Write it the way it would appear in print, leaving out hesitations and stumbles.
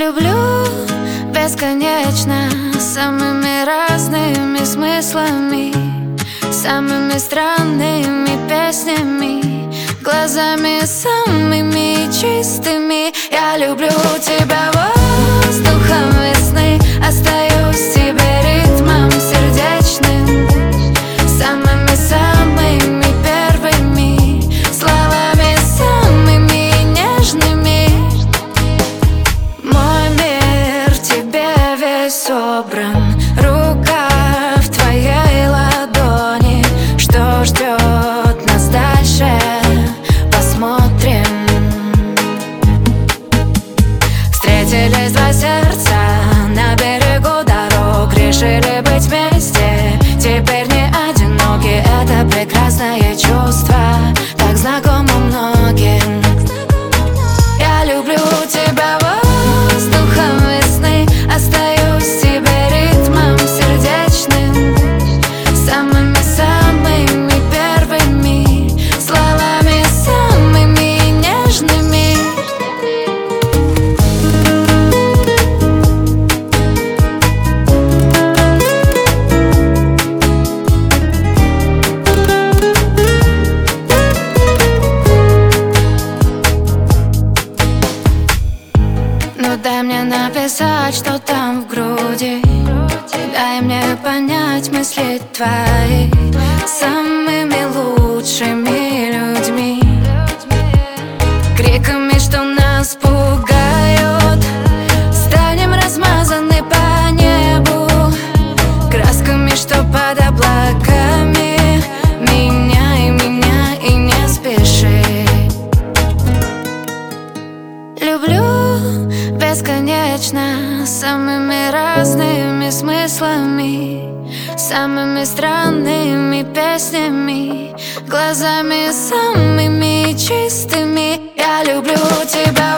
Люблю бесконечно, самыми разными смыслами, самыми странными песнями, глазами самыми чистыми. Я люблю тебя воздухом весны, остаюсь тебе ритмом сердечным, самыми-самыми первыми словами, самыми нежными. Мой мир тебе весь собран, рука в твоей ладони. Что ждет нас дальше, посмотрим. Встретились два сердца на берегу дорог, решили быть вместе, теперь не одиноки. Это прекрасное чувство, так знакомо многим. Я люблю тебя воздухом весны, остаюсь тебе ритмом сердечным, самыми-самыми первыми словами, самыми нежными. Ну дай мне написать, что там в груди, дай мне понять мысли твои самыми лучшими людьми, криками, что нас пугают. Станем размазаны по небу красками, что под облаками. Меняй меня и не спеши. Люблю бесконечно, самыми разными смыслами, самыми странными песнями, глазами самыми чистыми. Я люблю тебя